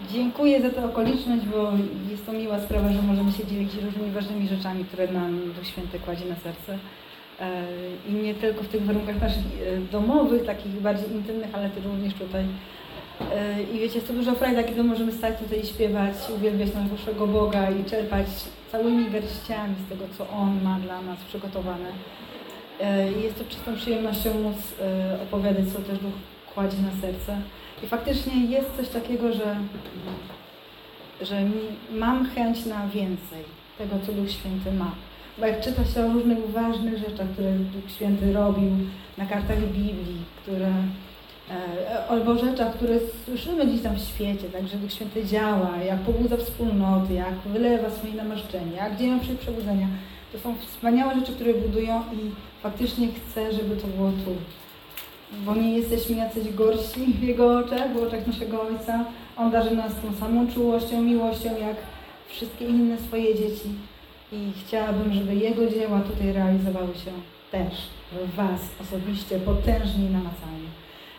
Dziękuję za tę okoliczność, bo jest to miła sprawa, że możemy się dzielić różnymi ważnymi rzeczami, które nam Duch Święty kładzie na serce. I nie tylko w tych warunkach naszych domowych, takich bardziej intymnych, ale też również tutaj. I wiecie, jest to duża frajda, kiedy możemy stać tutaj i śpiewać, uwielbiać naszego Boga i czerpać całymi garściami z tego, co On ma dla nas przygotowane. Jest to czystą przyjemnością móc opowiadać, co też Duch kładzie na serce. I faktycznie jest coś takiego, że mam chęć na więcej tego, co Duch Święty ma. Bo jak czyta się o różnych ważnych rzeczach, które Duch Święty robił na kartach Biblii, albo rzeczach, które słyszymy gdzieś tam w świecie, tak, że Duch Święty działa, jak pobudza wspólnoty, jak wylewa swoje namaszczenie, jak dzieją się przebudzenia. To są wspaniałe rzeczy, które budują i faktycznie chcę, żeby to było tu. Bo nie jesteśmy jacyś gorsi w Jego oczach, w oczach naszego Ojca. On darzy nas tą samą czułością, miłością, jak wszystkie inne swoje dzieci. I chciałabym, żeby Jego dzieła tutaj realizowały się też w Was osobiście, potężnie i namacalnie.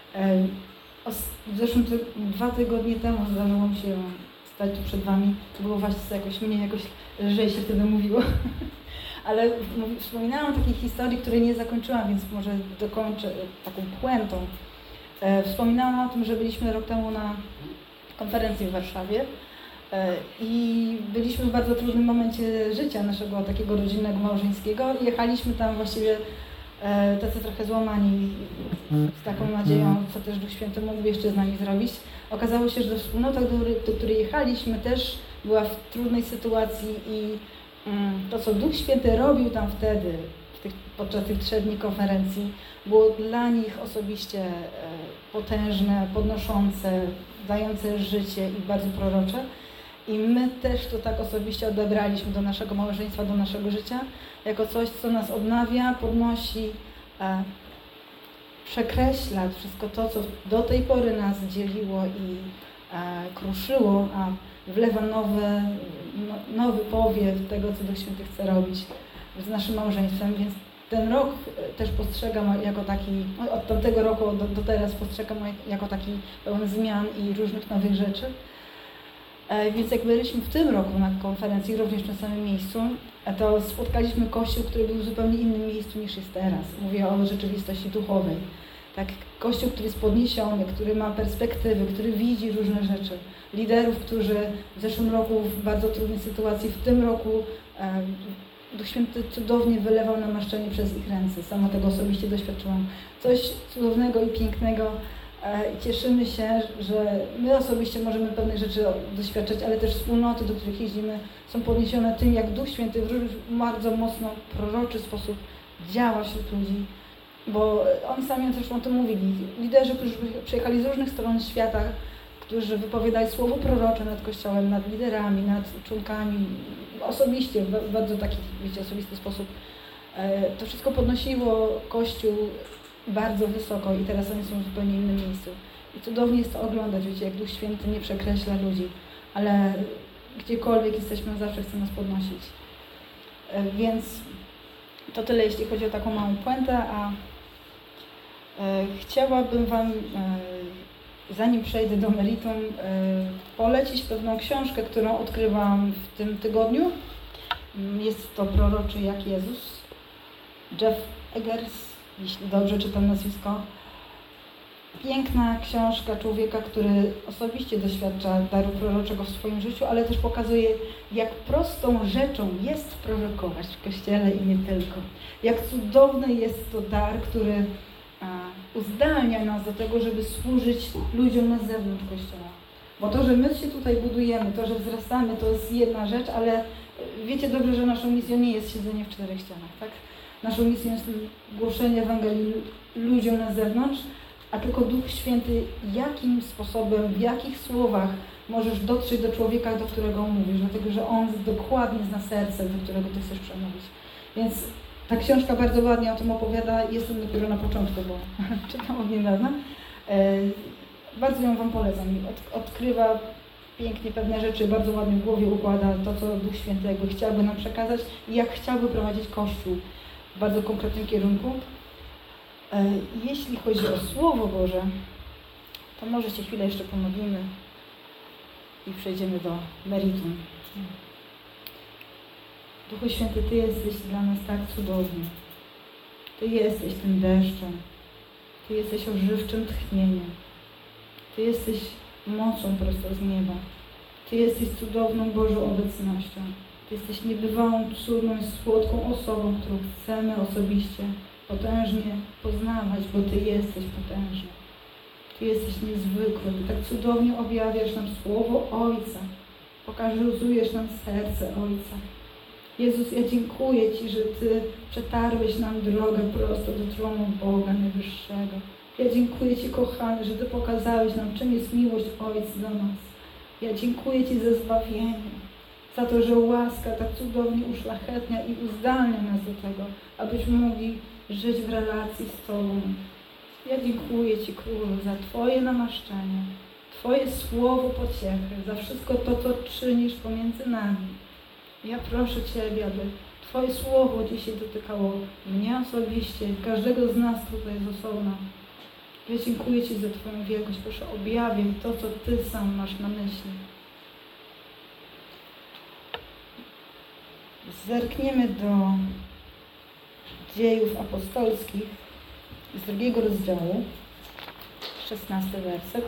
W zeszłym 2 tygodnie temu zdarzyło mi się stać tu przed Wami. To było właśnie jakoś lżej się wtedy mówiło. Ale wspominałam o takiej historii, której nie zakończyłam, więc może dokończę taką puentą. Wspominałam o tym, że byliśmy rok temu na konferencji w Warszawie i byliśmy w bardzo trudnym momencie życia naszego takiego rodzinnego, małżeńskiego. Jechaliśmy tam właściwie tacy trochę złamani, z taką nadzieją, co też Duch Święty mógłby jeszcze z nami zrobić. Okazało się, że wspólnota, do której jechaliśmy, też była w trudnej sytuacji i to, co Duch Święty robił tam wtedy, podczas tych 3 dni konferencji, było dla nich osobiście potężne, podnoszące, dające życie i bardzo prorocze. I my też to tak osobiście odebraliśmy do naszego małżeństwa, do naszego życia, jako coś, co nas odnawia, podnosi, przekreśla wszystko to, co do tej pory nas dzieliło i kruszyło, a wlewa nowy powiew tego, co Duch Święty chce robić z naszym małżeństwem, więc ten rok też postrzegam jako taki, od tamtego roku do teraz postrzegam jako taki pełen zmian i różnych nowych rzeczy. Więc jak byliśmy w tym roku na konferencji, również w tym samym miejscu, to spotkaliśmy Kościół, który był w zupełnie innym miejscu niż jest teraz. Mówię o rzeczywistości duchowej. Tak, Kościół, który jest podniesiony, który ma perspektywy, który widzi różne rzeczy. Liderów, którzy w zeszłym roku w bardzo trudnej sytuacji, w tym roku Duch Święty cudownie wylewał namaszczenie przez ich ręce. Sama tego osobiście doświadczyłam. Coś cudownego i pięknego. Cieszymy się, że my osobiście możemy pewnych rzeczy doświadczać, ale też wspólnoty, do których jeździmy, są podniesione tym, jak Duch Święty w bardzo mocno proroczy sposób działa wśród ludzi. Bo oni sami zresztą o tym mówili. Liderzy, którzy przyjechali z różnych stron świata, którzy wypowiadali słowo prorocze nad Kościołem, nad liderami, nad członkami, osobiście, w bardzo taki, wiecie, osobisty sposób. To wszystko podnosiło Kościół bardzo wysoko i teraz oni są w zupełnie innym miejscu. I cudownie jest to oglądać, wiecie, jak Duch Święty nie przekreśla ludzi, ale gdziekolwiek jesteśmy, zawsze chce nas podnosić. Więc to tyle, jeśli chodzi o taką małą puentę, a chciałabym Wam, zanim przejdę do meritum, polecić pewną książkę, którą odkrywam w tym tygodniu. Jest to Proroczy jak Jezus. Jeff Eggers, jeśli dobrze czytam nazwisko. Piękna książka człowieka, który osobiście doświadcza daru proroczego w swoim życiu, ale też pokazuje, jak prostą rzeczą jest prorokować w Kościele i nie tylko. Jak cudowny jest to dar, który uzdalnia nas do tego, żeby służyć ludziom na zewnątrz Kościoła. Bo to, że my się tutaj budujemy, to, że wzrastamy, to jest jedna rzecz, ale wiecie dobrze, że naszą misją nie jest siedzenie w 4 ścianach, tak? Naszą misją jest głoszenie Ewangelii ludziom na zewnątrz, a tylko Duch Święty, jakim sposobem, w jakich słowach możesz dotrzeć do człowieka, do którego mówisz, dlatego że On dokładnie zna serce, do którego Ty chcesz przemówić. Więc ta książka bardzo ładnie o tym opowiada, jestem dopiero na początku, bo czytam od niedawna. Bardzo ją Wam polecam. Odkrywa pięknie pewne rzeczy, bardzo ładnie w głowie układa to, co Duch Święty jakby chciałby nam przekazać i jak chciałby prowadzić Kościół w bardzo konkretnym kierunku. Jeśli chodzi o Słowo Boże, to może się chwilę jeszcze pomodlimy i przejdziemy do meritum. Duchu Święty, Ty jesteś dla nas tak cudowny. Ty jesteś tym deszczem. Ty jesteś ożywczym tchnieniem. Ty jesteś mocą prosto z nieba. Ty jesteś cudowną Bożą obecnością. Ty jesteś niebywałą, cudną i słodką osobą, którą chcemy osobiście, potężnie poznawać, bo Ty jesteś potężny. Ty jesteś niezwykły. Ty tak cudownie objawiasz nam Słowo Ojca. Pokazujesz nam serce Ojca. Jezus, ja dziękuję Ci, że Ty przetarłeś nam drogę prosto do tronu Boga Najwyższego. Ja dziękuję Ci, kochany, że Ty pokazałeś nam, czym jest miłość Ojca do nas. Ja dziękuję Ci za zbawienie, za to, że łaska tak cudownie uszlachetnia i uzdalnia nas do tego, abyśmy mogli żyć w relacji z Tobą. Ja dziękuję Ci, Królu, za Twoje namaszczenie, Twoje słowo pociechy, za wszystko to, co czynisz pomiędzy nami. Ja proszę Ciebie, aby Twoje słowo dzisiaj dotykało mnie osobiście, każdego z nas tutaj z osobna. Ja dziękuję Ci za Twoją wielkość. Proszę, objawiaj to, co Ty sam masz na myśli. Zerkniemy do Dziejów Apostolskich z 2 rozdziału, 16 werset.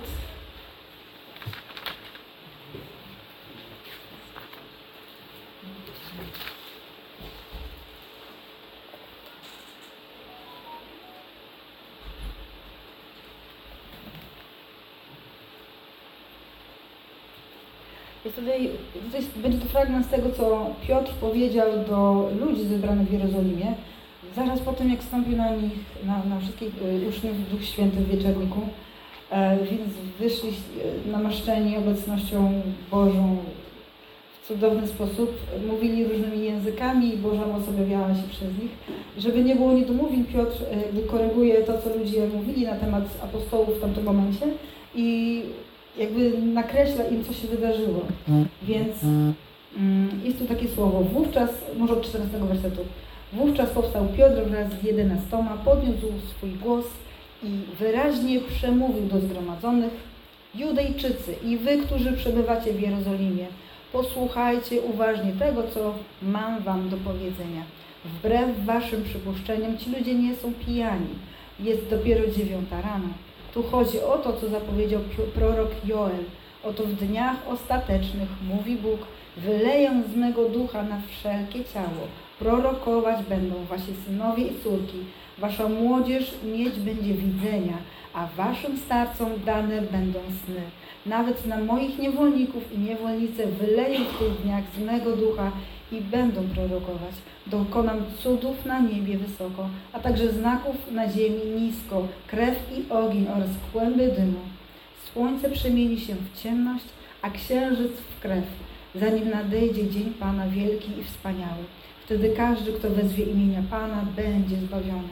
Będzie to fragment z tego, co Piotr powiedział do ludzi zebranych w Jerozolimie, zaraz po tym, jak wstąpił na nich, na wszystkich uczniów Duch Święty w wieczorniku, więc wyszli namaszczeni obecnością Bożą w cudowny sposób, mówili różnymi językami i Boża moc objawiała się przez nich. Żeby nie było niedomówień, Piotr koryguje to, co ludzie mówili na temat apostołów w tamtym momencie i jakby nakreśla im, co się wydarzyło. Więc jest tu takie słowo. Wówczas, może od 14 wersetu. Wówczas powstał Piotr wraz z 11, podniósł swój głos i wyraźnie przemówił do zgromadzonych: Judejczycy i wy, którzy przebywacie w Jerozolimie, posłuchajcie uważnie tego, co mam wam do powiedzenia. Wbrew waszym przypuszczeniom ci ludzie nie są pijani. Jest dopiero 9 rano. Tu chodzi o to, co zapowiedział prorok Joel. Oto w dniach ostatecznych, mówi Bóg, wyleję z mego ducha na wszelkie ciało. Prorokować będą wasi synowie i córki. Wasza młodzież mieć będzie widzenia, a waszym starcom dane będą sny. Nawet na moich niewolników i niewolnice wyleję w tych dniach z mego ducha i będą prorokować. Dokonam cudów na niebie wysoko, a także znaków na ziemi nisko, krew i ogień oraz kłęby dymu. Słońce przemieni się w ciemność, a księżyc w krew, zanim nadejdzie dzień Pana wielki i wspaniały. Wtedy każdy, kto wezwie imienia Pana, będzie zbawiony.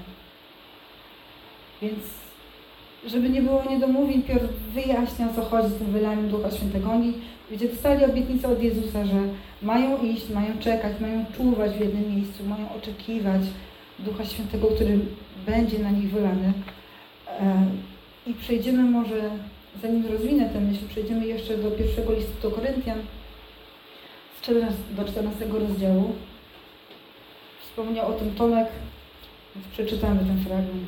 Więc, żeby nie było niedomówień, Piotr wyjaśnia, o co chodzi z tym wylaniem Ducha Świętego. Oni, wiecie, dostali obietnicę od Jezusa, że mają iść, mają czekać, mają czuwać w jednym miejscu, mają oczekiwać Ducha Świętego, który będzie na nich wylany. I przejdziemy może, zanim rozwinę tę myśl, przejdziemy jeszcze do pierwszego listu do Koryntian, do 14 rozdziału. Wspomniał o tym Tomek, więc przeczytamy ten fragment.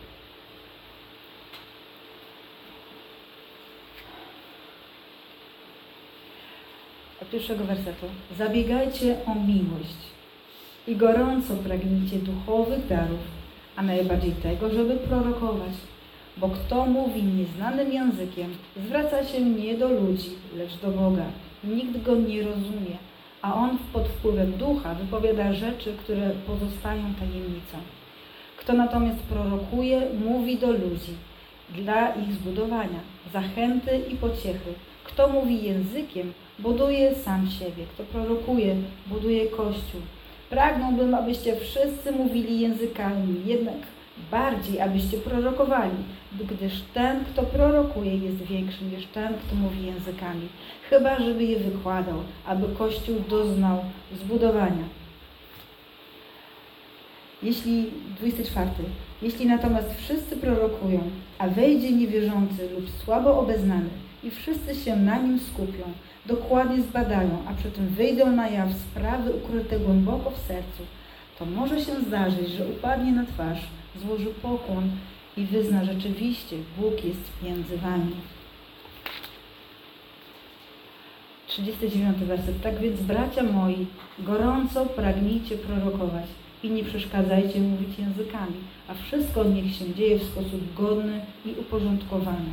Od pierwszego wersetu. Zabiegajcie o miłość i gorąco pragnijcie duchowych darów, a najbardziej tego, żeby prorokować. Bo kto mówi nieznanym językiem, zwraca się nie do ludzi, lecz do Boga. Nikt go nie rozumie, a on pod wpływem ducha wypowiada rzeczy, które pozostają tajemnicą. Kto natomiast prorokuje, mówi do ludzi, dla ich zbudowania, zachęty i pociechy. Kto mówi językiem, buduje sam siebie. Kto prorokuje, buduje Kościół. Pragnąłbym, abyście wszyscy mówili językami, jednak bardziej, abyście prorokowali, gdyż ten, kto prorokuje, jest większy niż ten, kto mówi językami, chyba żeby je wykładał, aby Kościół doznał zbudowania. 24. Jeśli natomiast wszyscy prorokują, a wejdzie niewierzący lub słabo obeznany, i wszyscy się na nim skupią, dokładnie zbadają, a przy tym wyjdą na jaw sprawy ukryte głęboko w sercu, to może się zdarzyć, że upadnie na twarz, złoży pokłon i wyzna rzeczywiście, Bóg jest między wami. 39 werset. Tak więc, bracia moi, gorąco pragnijcie prorokować i nie przeszkadzajcie mówić językami, a wszystko niech się dzieje w sposób godny i uporządkowany.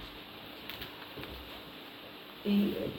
I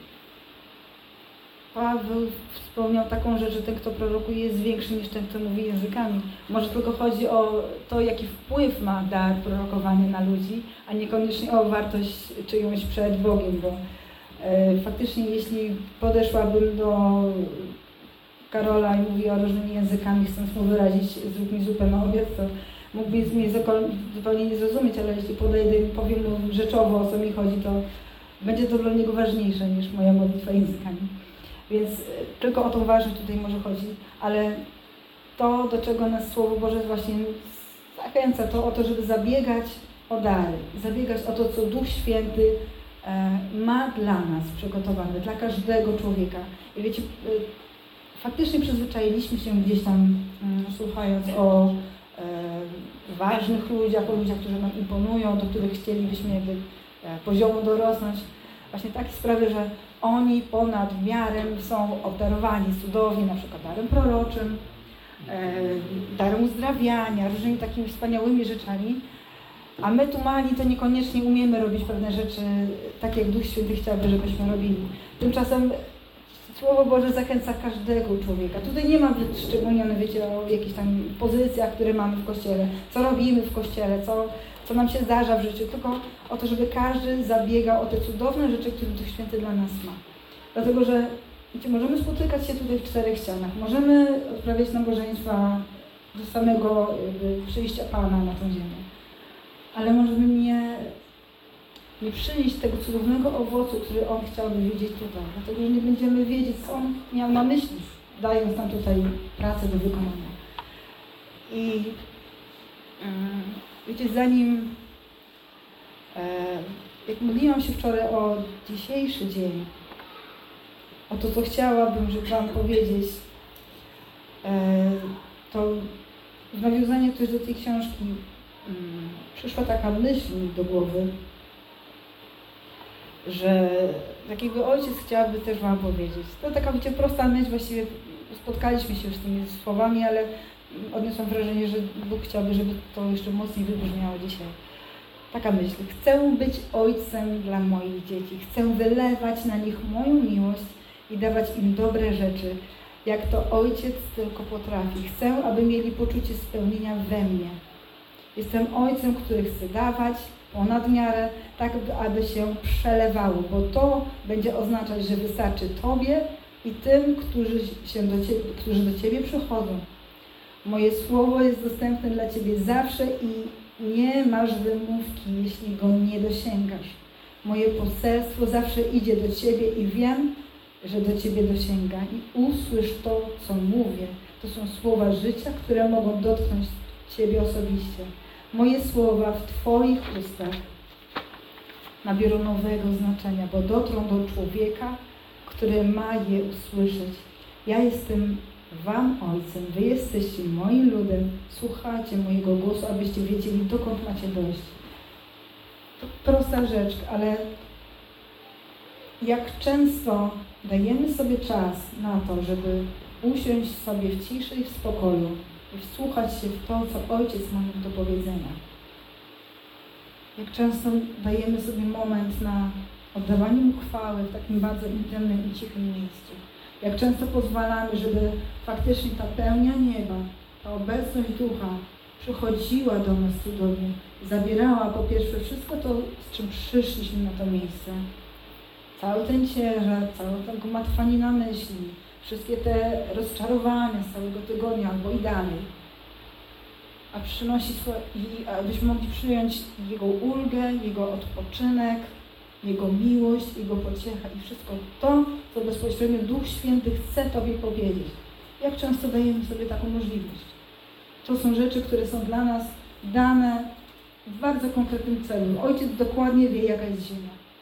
Paweł wspomniał taką rzecz, że ten, kto prorokuje, jest większy niż ten, kto mówi językami. Może tylko chodzi o to, jaki wpływ ma dar prorokowania na ludzi, a niekoniecznie o wartość czyjąś przed Bogiem, bo faktycznie jeśli podeszłabym do Karola i mówiła różnymi językami, chcąc mu wyrazić, zrób mi zupę na obiad, to mógłby mnie zupełnie nie zrozumieć, ale jeśli podejdę i powiem mu rzeczowo, o co mi chodzi, to będzie to dla niego ważniejsze niż moja modlitwa językami. Więc tylko o tą ważność tutaj może chodzić, ale to, do czego nas Słowo Boże właśnie zachęca, to o to, żeby zabiegać o dary, zabiegać o to, co Duch Święty ma dla nas przygotowane, dla każdego człowieka. I wiecie, faktycznie przyzwyczailiśmy się gdzieś tam, słuchając o ważnych ludziach, o ludziach, którzy nam imponują, do których chcielibyśmy jakby poziomu dorosnąć. Właśnie takie sprawy, że oni ponad miarę są obdarowani cudownie, na przykład darem proroczym, darem uzdrawiania, różnymi takimi wspaniałymi rzeczami, a my tu mali to niekoniecznie umiemy robić pewne rzeczy tak, jak Duch Święty chciałby, żebyśmy robili. Tymczasem Słowo Boże zachęca każdego człowieka. Tutaj nie ma wyszczególnione, wiecie, o jakichś tam pozycjach, które mamy w Kościele, co robimy w Kościele, co nam się zdarza w życiu, tylko o to, żeby każdy zabiegał o te cudowne rzeczy, które Duch Święty dla nas ma. Dlatego, że wiecie, możemy spotykać się tutaj w 4 ścianach, możemy odprawiać nabożeństwa do samego przyjścia Pana na tę ziemię, ale możemy nie przynieść tego cudownego owocu, który On chciałby widzieć tutaj, dlatego, że nie będziemy wiedzieć, co On miał na myśli, dając nam tutaj pracę do wykonania. I wiecie, zanim jak modliłam się wczoraj o dzisiejszy dzień, o to, co chciałabym, żeby Wam powiedzieć, to w nawiązaniu też do tej książki przyszła taka myśl mi do głowy, że tak jakby Ojciec chciałby też Wam powiedzieć. To taka, wiecie, prosta myśl, właściwie spotkaliśmy się już z tymi słowami, ale odniosłam wrażenie, że Bóg chciałby, żeby to jeszcze mocniej wybrzmiało dzisiaj. Taka myśl. Chcę być ojcem dla moich dzieci. Chcę wylewać na nich moją miłość i dawać im dobre rzeczy, jak to Ojciec tylko potrafi. Chcę, aby mieli poczucie spełnienia we mnie. Jestem Ojcem, który chce dawać ponad miarę, tak aby się przelewało, bo to będzie oznaczać, że wystarczy Tobie i tym, którzy do Ciebie przychodzą. Moje słowo jest dostępne dla Ciebie zawsze i nie masz wymówki, jeśli go nie dosięgasz. Moje poselstwo zawsze idzie do Ciebie i wiem, że do Ciebie dosięga. I usłysz to, co mówię. To są słowa życia, które mogą dotknąć Ciebie osobiście. Moje słowa w Twoich ustach nabiorą nowego znaczenia, bo dotrą do człowieka, który ma je usłyszeć. Ja jestem Wam Ojcem, Wy jesteście moim ludem, słuchajcie mojego głosu, abyście wiedzieli, dokąd macie dojść. To prosta rzecz, ale jak często dajemy sobie czas na to, żeby usiąść sobie w ciszy i w spokoju i wsłuchać się w to, co Ojciec ma nam do powiedzenia. Jak często dajemy sobie moment na oddawanie Mu chwały w takim bardzo intymnym i cichym miejscu. Jak często pozwalamy, żeby faktycznie ta pełnia nieba, ta obecność Ducha przychodziła do nas cudownie, zabierała po pierwsze wszystko to, z czym przyszliśmy na to miejsce. Cały ten ciężar, całą tę gmatwaninę myśli, wszystkie te rozczarowania z całego tygodnia albo i dalej. A przynosi i abyśmy mogli przyjąć Jego ulgę, Jego odpoczynek, Jego miłość, Jego pociecha i wszystko to, co bezpośrednio Duch Święty chce Tobie powiedzieć. Jak często dajemy sobie taką możliwość? To są rzeczy, które są dla nas dane w bardzo konkretnym celu. Ojciec dokładnie wie, jaka jest ziemia.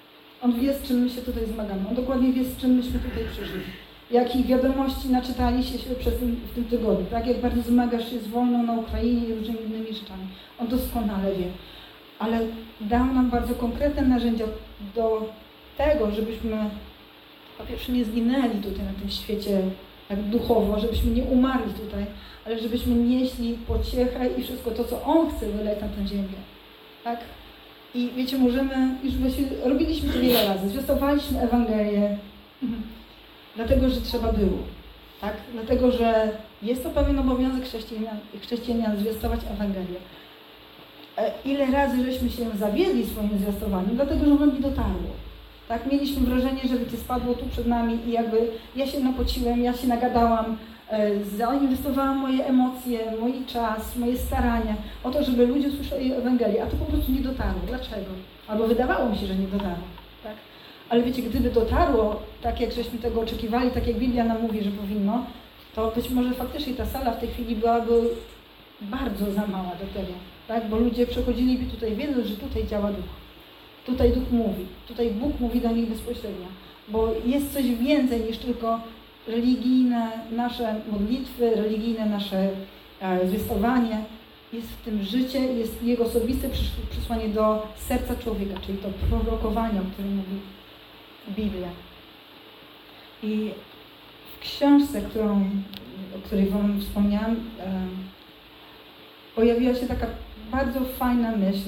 On wie, z czym my się tutaj zmagamy. On dokładnie wie, z czym myśmy tutaj przyszli. Jakich wiadomości naczytaliście się w tym tygodniu, tak? Jak bardzo zmagasz się z wojną na Ukrainie i różnymi innymi rzeczami. On doskonale wie. Ale dał nam bardzo konkretne narzędzia do tego, żebyśmy po pierwsze nie zginęli tutaj na tym świecie tak duchowo, żebyśmy nie umarli tutaj, ale żebyśmy nieśli pociechę i wszystko to, co On chce wyleć na tę ziemię. Tak? I wiecie, możemy, już robiliśmy to wiele razy, zwiastowaliśmy Ewangelię, dlatego, że trzeba było. Tak? Dlatego, że jest to pewien obowiązek chrześcijan zwiastować Ewangelię. Ile razy żeśmy się zawiedli swoim zwiastowaniem, dlatego, że ono nie dotarło. Tak? Mieliśmy wrażenie, że wiecie, spadło tu przed nami i jakby ja się napociłem, ja się nagadałam, zainwestowałam moje emocje, mój czas, moje starania o to, żeby ludzie usłyszeli Ewangelię, a to po prostu nie dotarło. Dlaczego? Albo wydawało mi się, że nie dotarło. Tak? Ale wiecie, gdyby dotarło tak, jak żeśmy tego oczekiwali, tak jak Biblia nam mówi, że powinno, to być może faktycznie ta sala w tej chwili byłaby bardzo za mała do tego. Tak? Bo ludzie przechodziliby tutaj, wiedząc, że tutaj działa Duch. Tutaj Duch mówi. Tutaj Bóg mówi do nich bezpośrednio. Bo jest coś więcej niż tylko religijne nasze modlitwy, religijne nasze zwiastowanie. Jest w tym życie, jest Jego osobiste przesłanie do serca człowieka, czyli to prorokowanie, o którym mówi Biblia. I w książce, o której Wam wspomniałam, pojawiła się taka bardzo fajna myśl,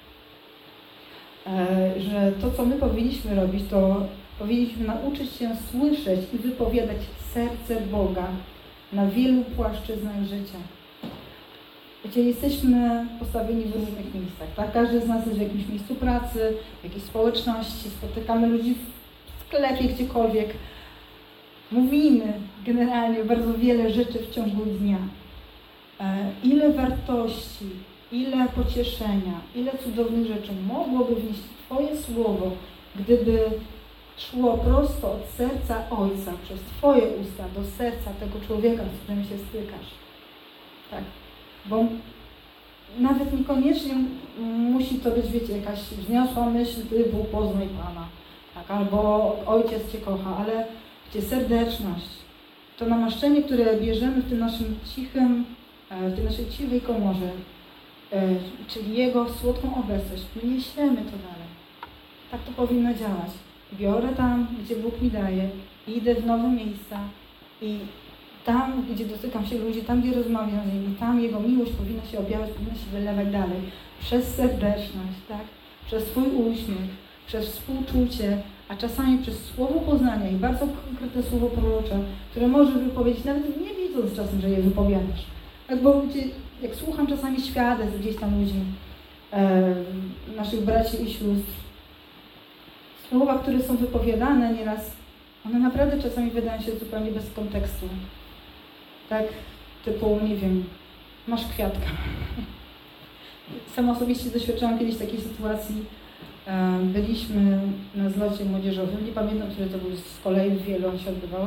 że to, co my powinniśmy robić, to powinniśmy nauczyć się słyszeć i wypowiadać serce Boga na wielu płaszczyznach życia. Wiecie, jesteśmy postawieni w różnych miejscach, tak? Każdy z nas jest w jakimś miejscu pracy, w jakiejś społeczności, spotykamy ludzi w sklepie, gdziekolwiek. Mówimy generalnie bardzo wiele rzeczy w ciągu dnia. Ile wartości, ile pocieszenia, ile cudownych rzeczy mogłoby wnieść Twoje słowo, gdyby szło prosto od serca Ojca, przez Twoje usta do serca tego człowieka, z którym się stykasz. Tak. Bo nawet niekoniecznie musi to być, wiecie, jakaś wzniosła myśl typu poznaj Pana, tak, albo Ojciec Cię kocha, ale wiecie, serdeczność, to namaszczenie, które bierzemy w tym naszym cichym, w tej naszej cichej komorze, czyli Jego słodką obecność, my niesiemy to dalej. Tak to powinno działać. Biorę tam, gdzie Bóg mi daje, idę w nowe miejsca i tam, gdzie dotykam się ludzi, tam, gdzie rozmawiam z nimi, tam Jego miłość powinna się objawiać, powinna się wylewać dalej. Przez serdeczność, tak? Przez swój uśmiech, przez współczucie, a czasami przez słowo poznania i bardzo konkretne słowo prorocze, które możesz wypowiedzieć, nawet nie wiedząc czasem, że je wypowiadasz. Tak, bo jak słucham czasami świadectw gdzieś tam ludzi, naszych braci i sióstr, słowa, które są wypowiadane nieraz, one naprawdę czasami wydają się zupełnie bez kontekstu. Tak, typu, nie wiem, masz kwiatka. Sama osobiście doświadczyłam kiedyś takiej sytuacji. Byliśmy na zlocie młodzieżowym, nie pamiętam, który to był, z kolei w wielu on się odbywał.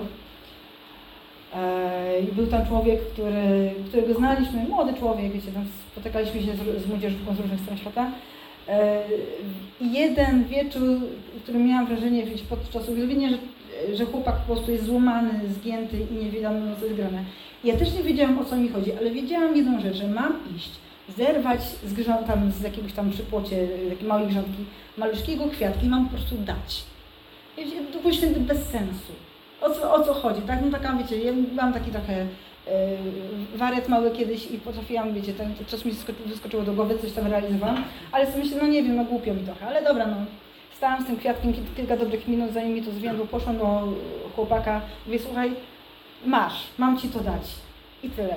I był tam człowiek, którego znaliśmy, młody człowiek, wiecie, tam spotykaliśmy się z młodzieżówką z różnych stron świata. I jeden wieczór, w którym miałam wrażenie, wiecie, podczas uwielbienia, że chłopak po prostu jest złamany, zgięty i nie wiadomo, co jest grane. Ja też nie wiedziałam, o co mi chodzi, ale wiedziałam jedną rzecz, że mam iść, zerwać z jakiegoś tam przypłocie, takiej małej grządki, maluszkiego kwiatki i mam po prostu dać. To był święty bez sensu. O co chodzi, tak? No taka, wiecie, ja byłam taki trochę wariat mały kiedyś i potrafiłam, wiecie, czas mi wyskoczyło do głowy, coś tam realizowałam, ale sobie myślę, no nie wiem, no głupio mi trochę, ale dobra, no. Stałam z tym kwiatkiem kilka dobrych minut, zanim mi to zwiędło, poszłam do chłopaka, mówię, słuchaj, mam ci to dać. I tyle.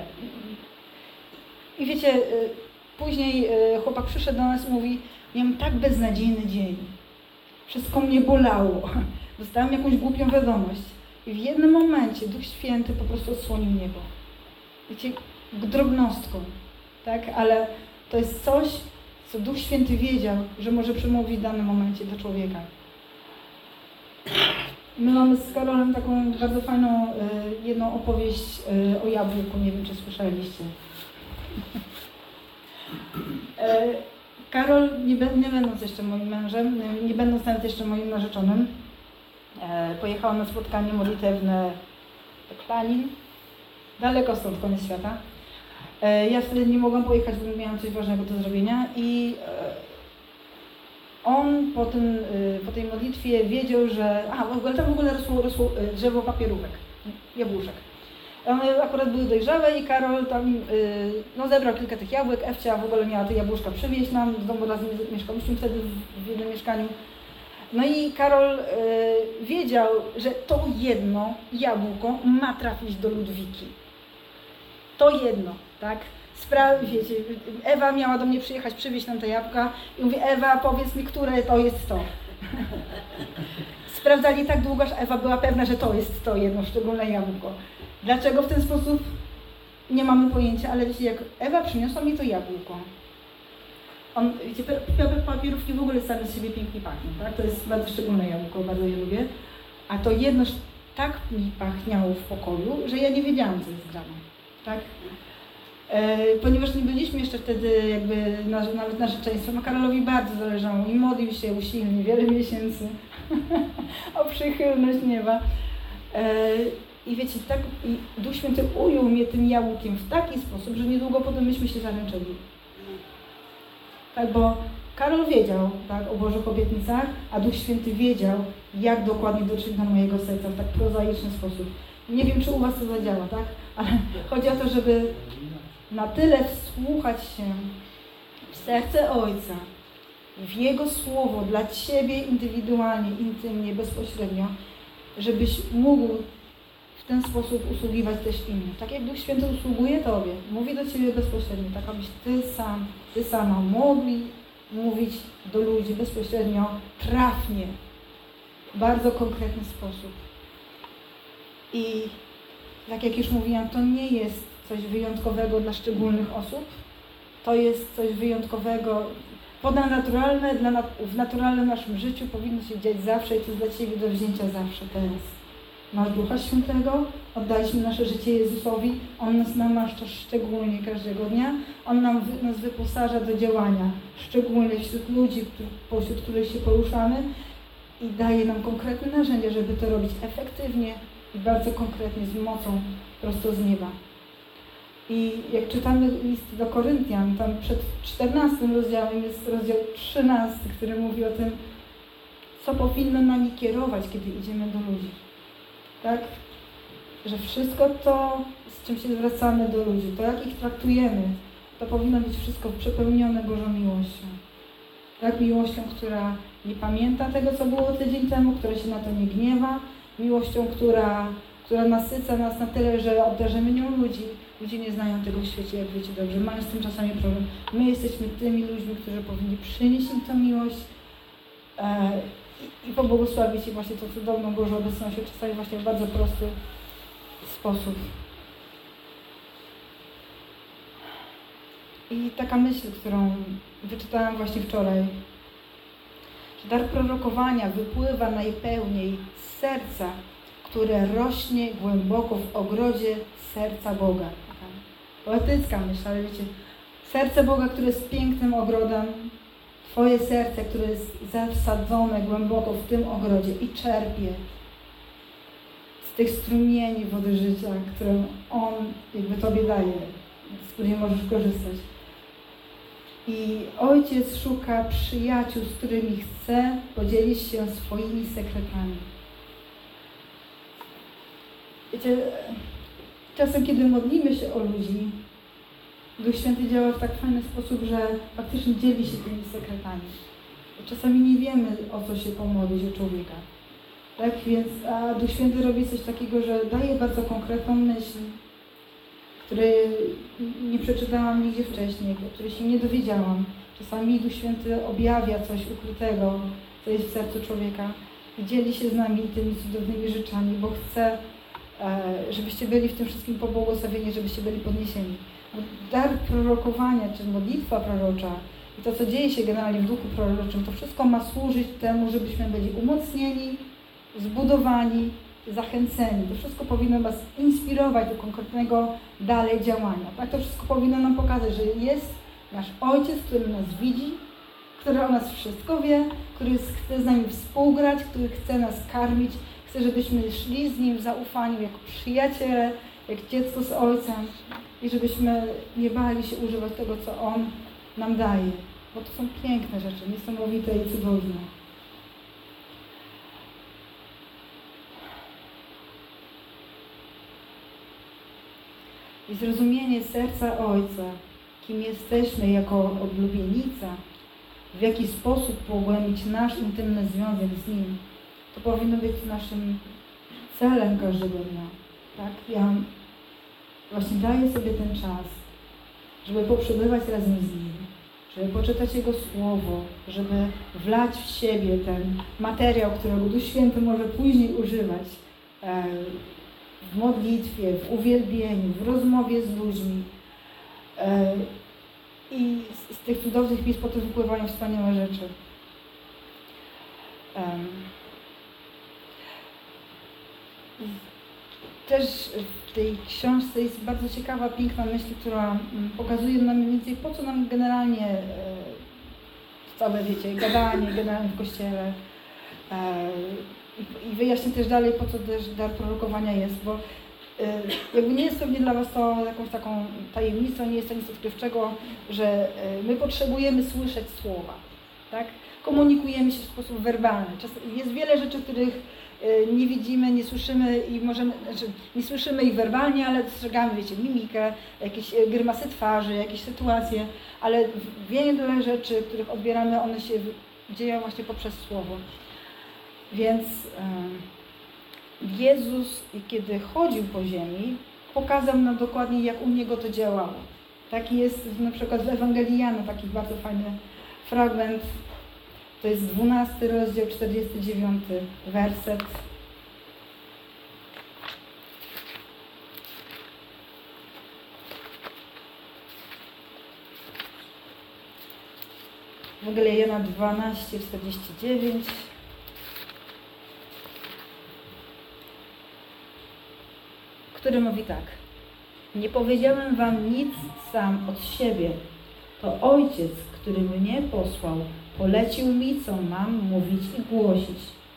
I wiecie, później chłopak przyszedł do nas i mówi, miałem tak beznadziejny dzień. Wszystko mnie bolało. Dostałam jakąś głupią wiadomość. I w jednym momencie Duch Święty po prostu odsłonił niebo. Wiecie, drobnostką, tak? Ale to jest coś, co Duch Święty wiedział, że może przemówić w danym momencie do człowieka. My mamy z Karolem taką bardzo fajną jedną opowieść o jabłku, nie wiem, czy słyszeliście. Karol, nie będąc jeszcze moim mężem, nie będąc nawet jeszcze moim narzeczonym, pojechał na spotkanie modlitewne do Klanin, daleko stąd, koniec świata. Ja wtedy nie mogłam pojechać, bo miałam coś ważnego do zrobienia i on po tej modlitwie wiedział, że tam w ogóle rosło drzewo papierówek, jabłuszek. One akurat były dojrzałe i Karol tam zebrał kilka tych jabłek. Ewcia w ogóle miała te jabłuszka przywieźć nam, do domu razem mieszkaliśmy wtedy w jednym mieszkaniu. No i Karol wiedział, że to jedno jabłko ma trafić do Ludwiki. To jedno, tak? Wiecie, Ewa miała do mnie przyjechać, przywieźć nam te jabłka i mówi: Ewa, powiedz mi, które to jest to. Sprawdzali tak długo, że Ewa była pewna, że to jest to jedno szczególne jabłko. Dlaczego w ten sposób? Nie mamy pojęcia, ale wiecie, jak Ewa przyniosła mi to jabłko. Wiecie, papierówki w ogóle same z siebie pięknie pachną, tak? To jest bardzo szczególne jabłko, bardzo je lubię. A to jedno tak mi pachniało w pokoju, że ja nie wiedziałam, co jest grane, tak? Ponieważ nie byliśmy jeszcze wtedy jakby nawet narzeczeństwem, a Karolowi bardzo zależało i modlił się usilnie wiele miesięcy o przychylność nieba. I wiecie, tak, Duch Święty ujął mnie tym jabłkiem w taki sposób, że niedługo potem myśmy się zaręczyli. Tak, bo Karol wiedział, tak, o Bożych obietnicach, a Duch Święty wiedział, jak dokładnie dotrzeć do mojego serca w tak prozaiczny sposób. Nie wiem, czy u was to zadziała, tak? Ale chodzi o to, żeby na tyle wsłuchać się w serce Ojca, w Jego Słowo dla Ciebie indywidualnie, intymnie, bezpośrednio, żebyś mógł w ten sposób usługiwać też innym. Tak jak Duch Święty usługuje Tobie, mówi do Ciebie bezpośrednio, tak abyś Ty sama mogli mówić do ludzi bezpośrednio, trafnie, w bardzo konkretny sposób. I tak jak już mówiłam, to nie jest coś wyjątkowego dla szczególnych osób, to jest coś wyjątkowego, ponadnaturalne, w naturalnym naszym życiu powinno się dziać zawsze i to jest dla Ciebie do wzięcia zawsze teraz. Masz Ducha Świętego, oddaliśmy nasze życie Jezusowi, On nas namaszcza szczególnie każdego dnia, On nas wyposaża do działania, szczególnie wśród ludzi, pośród których się poruszamy i daje nam konkretne narzędzia, żeby to robić efektywnie i bardzo konkretnie, z mocą prosto z nieba. I jak czytamy list do Koryntian, tam przed 14 rozdziałem jest rozdział 13, który mówi o tym, co powinno nami kierować, kiedy idziemy do ludzi. Tak? Że wszystko to, z czym się zwracamy do ludzi, to jak ich traktujemy, to powinno być wszystko przepełnione Bożą miłością. Tak? Miłością, która nie pamięta tego, co było tydzień temu, która się na to nie gniewa, miłością, która nasyca nas na tyle, że obdarzymy nią ludzi. Ludzie nie znają tego w świecie, jak wiecie dobrze, mają z tym czasami problem. My jesteśmy tymi ludźmi, którzy powinni przynieść im tę miłość i pobłogosławić im właśnie tą cudowną Bożą obecność, czasami właśnie w bardzo prosty sposób. I taka myśl, którą wyczytałam właśnie wczoraj, że dar prorokowania wypływa najpełniej z serca, które rośnie głęboko w ogrodzie serca Boga. Poetycka myśl, ale wiecie, serce Boga, które jest pięknym ogrodem, Twoje serce, które jest zasadzone głęboko w tym ogrodzie i czerpie z tych strumieni wody życia, którą On jakby Tobie daje, z której możesz korzystać. I Ojciec szuka przyjaciół, z którymi chce podzielić się swoimi sekretami. Wiecie, czasem kiedy modlimy się o ludzi, Duch Święty działa w tak fajny sposób, że faktycznie dzieli się tymi sekretami. Czasami nie wiemy, o co się pomodlić u człowieka. Tak więc, a Duch Święty robi coś takiego, że daje bardzo konkretną myśl, której nie przeczytałam nigdzie wcześniej, o której się nie dowiedziałam. Czasami Duch Święty objawia coś ukrytego, co jest w sercu człowieka i dzieli się z nami tymi cudownymi rzeczami, bo chce, żebyście byli w tym wszystkim pobłogosławieni, żebyście byli podniesieni. Dar prorokowania, czy modlitwa prorocza i to, co dzieje się generalnie w duchu proroczym, to wszystko ma służyć temu, żebyśmy byli umocnieni, zbudowani, zachęceni. To wszystko powinno nas inspirować do konkretnego dalej działania. Tak? To wszystko powinno nam pokazać, że jest nasz Ojciec, który nas widzi, który o nas wszystko wie, który chce z nami współgrać, który chce nas karmić, chce, żebyśmy szli z Nim w zaufaniu, jako przyjaciele, jak dziecko z Ojcem i żebyśmy nie bali się używać tego, co On nam daje, bo to są piękne rzeczy, niesamowite i cudowne. I zrozumienie serca Ojca, kim jesteśmy jako oblubienica, w jaki sposób pogłębić nasz intymny związek z Nim, to powinno być naszym celem każdego dnia. Tak? Ja właśnie daję sobie ten czas, żeby poprzebywać razem z Nim, żeby poczytać Jego Słowo, żeby wlać w siebie ten materiał, którego Duch Święty może później używać w modlitwie, w uwielbieniu, w rozmowie z ludźmi. I z tych cudownych miejsc potem wypływają wspaniałe rzeczy. Też w tej książce jest bardzo ciekawa, piękna myśl, która pokazuje nam mniej więcej, po co nam generalnie całe, wiecie, gadanie generalnie w Kościele. I wyjaśnię też dalej, po co też dar prorokowania jest, bo jakby nie jest pewnie dla Was to jakąś taką tajemnicą, nie jest to nic odkrywczego, że my potrzebujemy słyszeć słowa, tak? Komunikujemy się w sposób werbalny. Jest wiele rzeczy, których nie widzimy, nie słyszymy i możemy, znaczy nie słyszymy ich werbalnie, ale dostrzegamy, wiecie, mimikę, jakieś grymasy twarzy, jakieś sytuacje, ale wiele rzeczy, których odbieramy, one się dzieją właśnie poprzez słowo. Więc Jezus, kiedy chodził po ziemi, pokazał nam dokładnie, jak u Niego to działało. Taki jest na przykład w Ewangelii Jana taki bardzo fajny fragment. To jest 12 rozdział, 49 werset. Ewangelia Jana 12, 49. Który mówi tak: nie powiedziałem wam nic sam od siebie. To Ojciec, który mnie posłał, polecił mi, co mam mówić i głosić.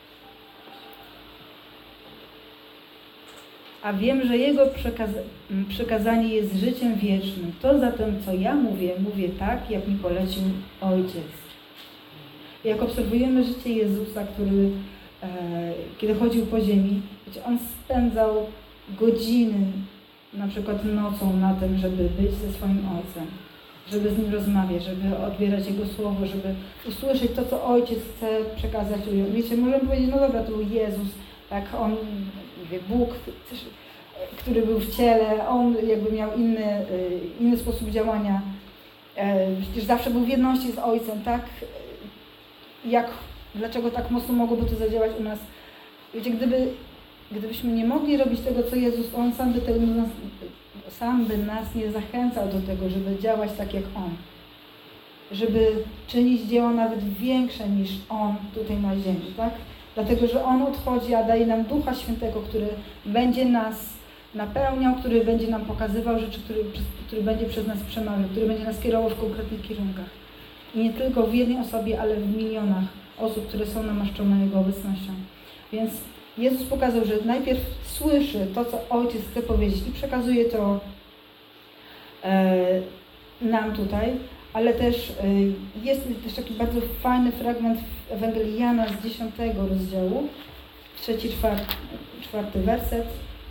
A wiem, że Jego przekazanie jest życiem wiecznym. To zatem, co ja mówię, mówię tak, jak mi polecił Ojciec. Jak obserwujemy życie Jezusa, który, kiedy chodził po ziemi, On spędzał godziny, na przykład nocą, na tym, żeby być ze swoim Ojcem, żeby z Nim rozmawiać, żeby odbierać Jego Słowo, żeby usłyszeć to, co Ojciec chce przekazać ludziom. Wiecie, możemy powiedzieć, no dobra, to był Jezus, tak, On, Bóg, który był w ciele, On jakby miał inny sposób działania. Przecież zawsze był w jedności z Ojcem, tak? Dlaczego tak mocno mogłoby to zadziałać u nas? Wiecie, gdybyśmy nie mogli robić tego, co Jezus, On sam by nas nie zachęcał do tego, żeby działać tak jak On. Żeby czynić dzieła nawet większe niż On tutaj na ziemi, tak? Dlatego, że On odchodzi, a daje nam Ducha Świętego, który będzie nas napełniał, który będzie nam pokazywał rzeczy, który będzie przez nas przemawiał, który będzie nas kierował w konkretnych kierunkach. I nie tylko w jednej osobie, ale w milionach osób, które są namaszczone Jego obecnością. Więc Jezus pokazał, że najpierw słyszy to, co Ojciec chce powiedzieć i przekazuje to nam tutaj, ale też jest też taki bardzo fajny fragment w Ewangelii Jana z 10 rozdziału, 3-4 werset,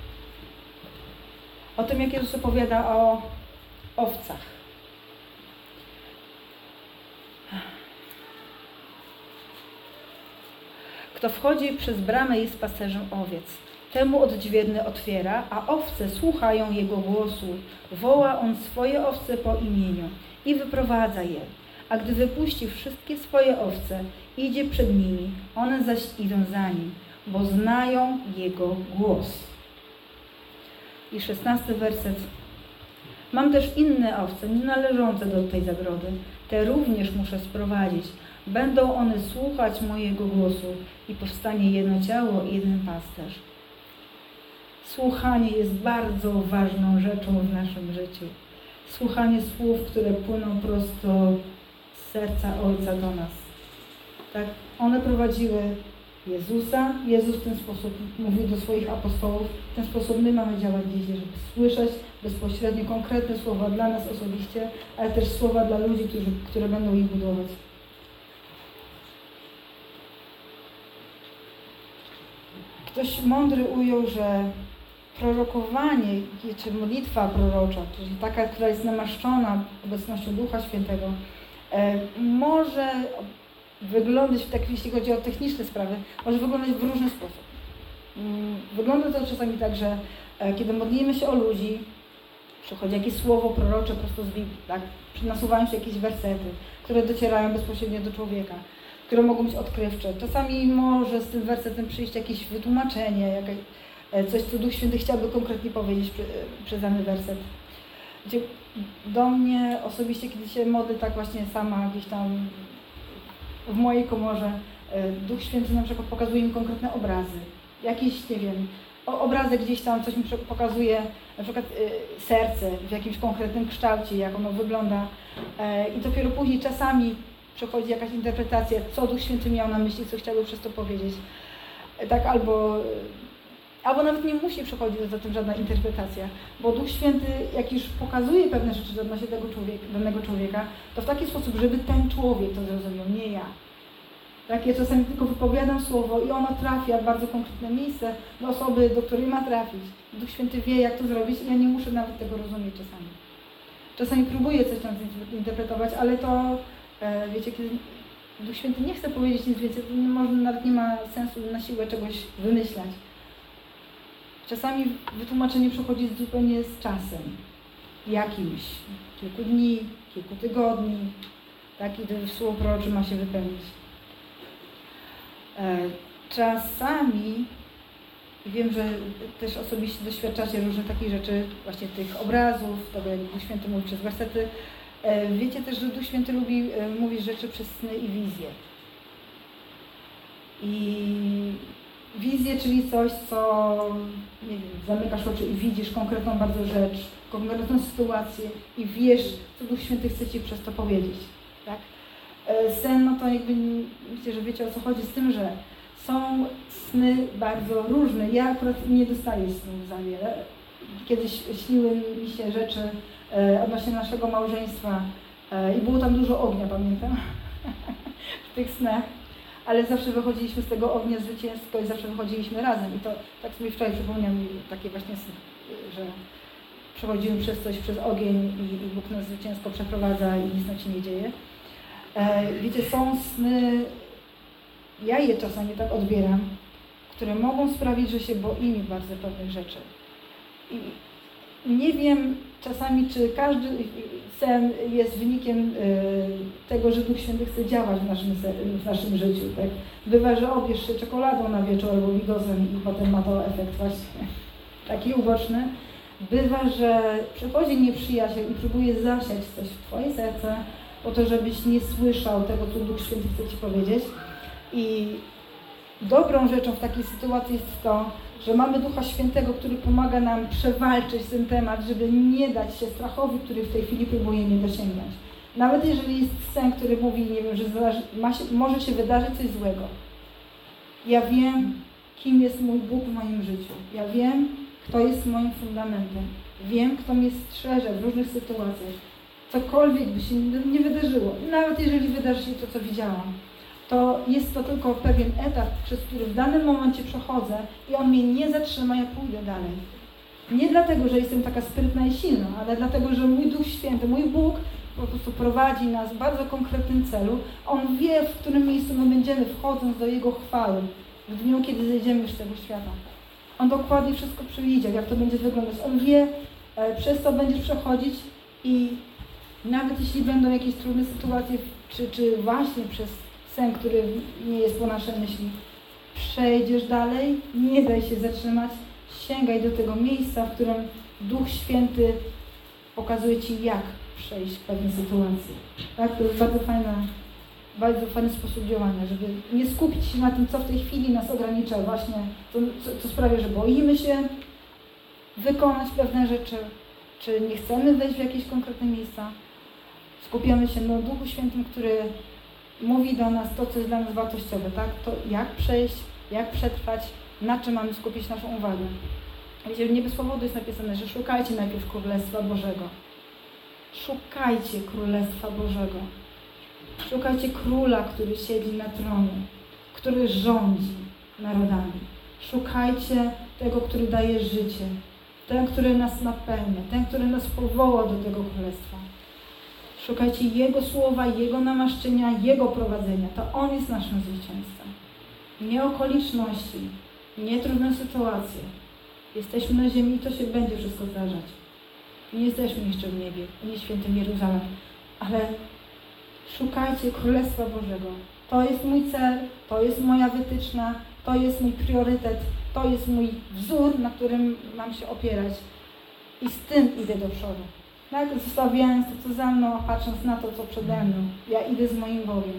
o tym, jak Jezus opowiada o owcach. Kto wchodzi przez bramę, jest pasterzem owiec. Temu odźwierny otwiera, a owce słuchają Jego głosu. Woła On swoje owce po imieniu i wyprowadza je. A gdy wypuści wszystkie swoje owce, idzie przed nimi, one zaś idą za Nim, bo znają Jego głos. I 16 werset. Mam też inne owce, nie należące do tej zagrody. Te również muszę sprowadzić. Będą one słuchać mojego głosu i powstanie jedno ciało i jeden pasterz. Słuchanie jest bardzo ważną rzeczą w naszym życiu. Słuchanie słów, które płyną prosto z serca Ojca do nas. Tak? One prowadziły Jezusa. Jezus w ten sposób mówił do swoich apostołów. W ten sposób my mamy działać dzisiaj, żeby słyszeć bezpośrednio konkretne słowa dla nas osobiście, ale też słowa dla ludzi, które będą ich budować. Ktoś mądry ujął, że prorokowanie, czy modlitwa prorocza, czyli taka, która jest namaszczona obecnością Ducha Świętego, może wyglądać, tak jeśli chodzi o techniczne sprawy, może wyglądać w różny sposób. Wygląda to czasami tak, że kiedy modlimy się o ludzi, przychodzi jakieś słowo prorocze prosto z Biblii, tak? Nasuwają się jakieś wersety, które docierają bezpośrednio do człowieka, które mogą być odkrywcze. Czasami może z tym wersetem przyjść jakieś wytłumaczenie, coś, co Duch Święty chciałby konkretnie powiedzieć przez dany werset. Gdzie do mnie osobiście, kiedy się modlę tak właśnie sama gdzieś tam w mojej komorze, Duch Święty na przykład pokazuje mi konkretne obrazy. Jakiś, nie wiem, obrazek gdzieś tam, coś mi pokazuje, na przykład serce w jakimś konkretnym kształcie, jak ono wygląda. I dopiero później czasami przychodzi jakaś interpretacja, co Duch Święty miał na myśli, co chciałby przez to powiedzieć. Tak, albo nawet nie musi przychodzić za tym żadna interpretacja, bo Duch Święty, jak już pokazuje pewne rzeczy odnośnie tego danego człowieka, to w taki sposób, żeby ten człowiek to zrozumiał, nie ja. Tak, ja czasami tylko wypowiadam słowo i ono trafia w bardzo konkretne miejsce do osoby, do której ma trafić. Duch Święty wie, jak to zrobić i ja nie muszę nawet tego rozumieć czasami. Czasami próbuję coś tam interpretować, ale to, wiecie, kiedy Duch Święty nie chce powiedzieć nic więcej, to może nawet nie ma sensu na siłę czegoś wymyślać. Czasami wytłumaczenie przychodzi zupełnie z czasem, jakimś, kilku dni, kilku tygodni, tak, i to słowo prorocze ma się wypełnić. Czasami, wiem, że też osobiście doświadczacie różnych takich rzeczy, właśnie tych obrazów, tego jak Duch Święty mówi przez wersety. Wiecie też, że Duch Święty lubi mówić rzeczy przez sny i wizje. I wizje, czyli coś, co, nie wiem, zamykasz oczy i widzisz konkretną bardzo rzecz, konkretną sytuację i wiesz, co Duch Święty chce Ci przez to powiedzieć. Tak? Sen, no to jakby, myślę, że wiecie, o co chodzi z tym, że są sny bardzo różne. Ja akurat nie dostaję snów za wiele. Kiedyś śniły mi się rzeczy odnośnie naszego małżeństwa i było tam dużo ognia, pamiętam, w tych snach. Ale zawsze wychodziliśmy z tego ognia zwycięsko i zawsze wychodziliśmy razem. I to tak sobie wczoraj przypomniał mi takie właśnie sny, że przechodzimy przez coś, przez ogień i Bóg nas zwycięsko przeprowadza i nic nam się nie dzieje. Wiecie, są sny, ja je czasami tak odbieram, które mogą sprawić, że się boimy bardzo pewnych rzeczy. I nie wiem czasami, czy każdy sen jest wynikiem tego, że Duch Święty chce działać w naszym życiu. Tak? Bywa, że obierz się czekoladą na wieczór albo bigosem i potem ma to efekt właśnie taki uboczny. Bywa, że przychodzi nieprzyjaciel i próbuje zasiać coś w Twoje serce, po to, żebyś nie słyszał tego, co Duch Święty chce Ci powiedzieć. I dobrą rzeczą w takiej sytuacji jest to, że mamy Ducha Świętego, który pomaga nam przewalczyć ten temat, żeby nie dać się strachowi, który w tej chwili próbuje mnie dosięgnąć. Nawet jeżeli jest sen, który mówi, nie wiem, że może się wydarzyć coś złego. Ja wiem, kim jest mój Bóg w moim życiu. Ja wiem, kto jest moim fundamentem. Wiem, kto mnie strzeże w różnych sytuacjach. Cokolwiek by się nie wydarzyło, nawet jeżeli wydarzy się to, co widziałam, to jest to tylko pewien etap, przez który w danym momencie przechodzę i on mnie nie zatrzyma, ja pójdę dalej. Nie dlatego, że jestem taka sprytna i silna, ale dlatego, że mój Duch Święty, mój Bóg po prostu prowadzi nas w bardzo konkretnym celu. On wie, w którym miejscu my będziemy, wchodząc do Jego chwały, w dniu, kiedy zejdziemy już z tego świata. On dokładnie wszystko przewidział, jak to będzie wyglądać. On wie, przez co będziesz przechodzić i nawet jeśli będą jakieś trudne sytuacje, czy właśnie przez sen, który nie jest po naszej myśli, przejdziesz dalej, nie daj się zatrzymać, sięgaj do tego miejsca, w którym Duch Święty pokazuje Ci, jak przejść pewne sytuacje. Tak? To jest bardzo fajny sposób działania, żeby nie skupić się na tym, co w tej chwili nas ogranicza, właśnie, co sprawia, że boimy się wykonać pewne rzeczy, czy nie chcemy wejść w jakieś konkretne miejsca. skupiamy się na Duchu Świętym, który mówi do nas to, co jest dla nas wartościowe, tak? To jak przejść, jak przetrwać, na czym mamy skupić naszą uwagę. Wiecie, nie bez powodu jest napisane, że szukajcie najpierw Królestwa Bożego. Szukajcie Królestwa Bożego. Szukajcie Króla, który siedzi na tronie, który rządzi narodami. Szukajcie tego, który daje życie, ten, który nas napełnia, ten, który nas powoła do tego Królestwa. Szukajcie Jego słowa, Jego namaszczenia, Jego prowadzenia. To On jest naszym zwycięzcą. Nie okoliczności, nie trudne sytuacje. Jesteśmy na ziemi i to się będzie wszystko zdarzać. Nie jesteśmy jeszcze w niebie, nie świętym Jeruzalem, ale szukajcie Królestwa Bożego. To jest mój cel, to jest moja wytyczna, to jest mój priorytet, to jest mój wzór, na którym mam się opierać. I z tym idę do przodu. Tak? Zostawiając to, co za mną, a patrząc na to, co przede mną. Ja idę z moim Bogiem.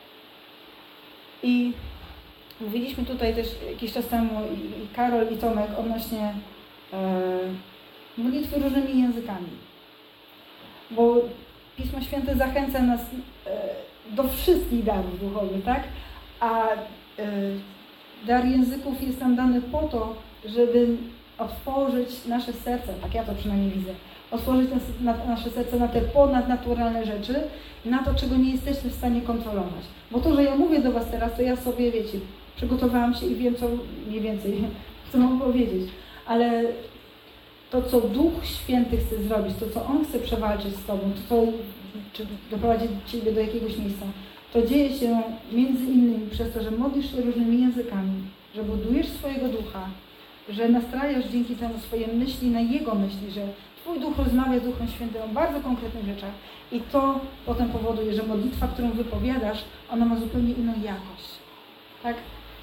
I mówiliśmy tutaj też jakiś czas temu i Karol, i Tomek odnośnie modlitwy różnymi językami. Bo Pismo Święte zachęca nas do wszystkich darów duchowych, tak? A dar języków jest nam dany po to, żeby otworzyć nasze serce, tak ja to przynajmniej widzę, otworzyć nasze serce na te ponadnaturalne rzeczy, na to, czego nie jesteśmy w stanie kontrolować. Bo to, że ja mówię do Was teraz, to ja sobie, wiecie, przygotowałam się i wiem, co mniej więcej, co mam powiedzieć. Ale to, co Duch Święty chce zrobić, to, co On chce przewalczyć z Tobą, czy doprowadzić Ciebie do jakiegoś miejsca, to dzieje się między innymi przez to, że modlisz się różnymi językami, że budujesz swojego ducha, że nastrajasz dzięki temu swoje myśli na Jego myśli, że Twój duch rozmawia z Duchem Świętym o bardzo konkretnych rzeczach i to potem powoduje, że modlitwa, którą wypowiadasz, ona ma zupełnie inną jakość. Tak?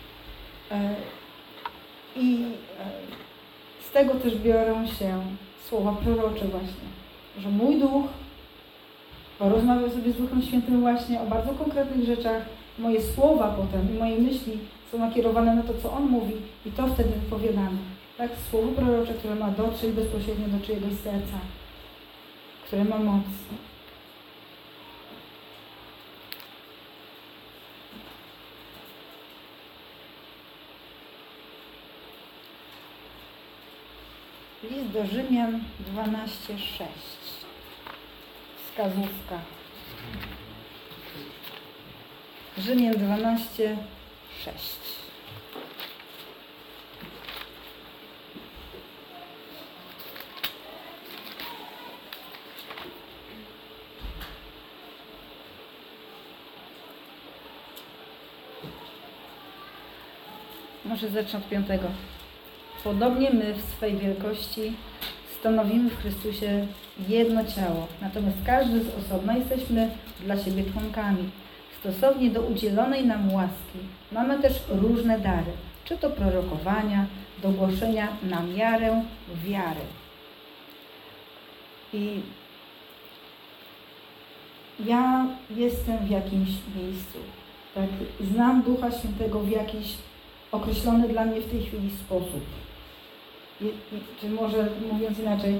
Z tego też biorą się słowa prorocze właśnie, że mój duch porozmawiał sobie z Duchem Świętym właśnie o bardzo konkretnych rzeczach. Moje słowa potem i moje myśli są nakierowane na to, co On mówi i to wtedy wypowiadamy. Tak? Słowo prorocze, które ma dotrzeć bezpośrednio do czyjegoś serca, które ma moc. List do Rzymian 12:6. Wskazówka. Rzymian 12:6. Może zacznę od 5. Podobnie my w swej wielkości stanowimy w Chrystusie jedno ciało, natomiast każdy z osobna jesteśmy dla siebie członkami. Stosownie do udzielonej nam łaski mamy też różne dary, czy to prorokowania, do głoszenia na miarę wiary. I ja jestem w jakimś miejscu, tak? Znam Ducha Świętego w jakiś określony dla mnie w tej chwili sposób. Czy może mówiąc inaczej,